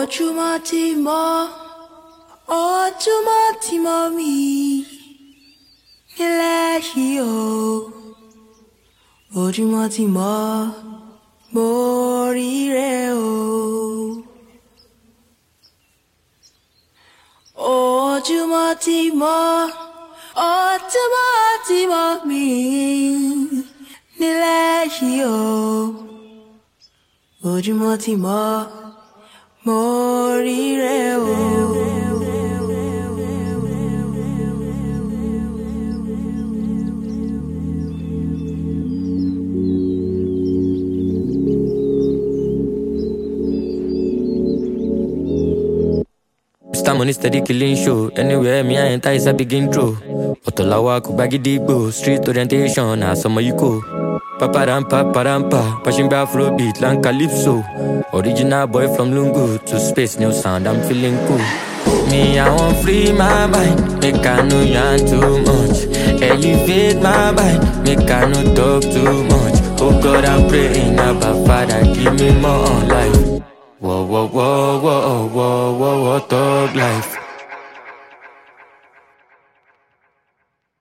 ojúmọ́ ti mọ́ mi nílẹ̀ yìí o. Ojúmọ́ ti mọ́ mo ríre o. Ojúmọ́ ti mọ́ mi nílẹ̀ yìí o. Ojúmọ́ ti mọ́ mo ríre o. Mr. Money steady killing show. Anywhere me I enter is a begin draw. Otolawa kubagidigbo. Street orientation na some you go. Paparampa, pushing back Afrobeat, like Calypso. Original boy from Lungu to space, new sound, I'm feeling cool. Me, I want free my mind, make I know yarn too much. Elevate my mind, make I no talk too much. Oh God, I'm praying about Father, give me more life. Whoa, whoa, whoa, whoa, whoa, whoa, whoa, thug life.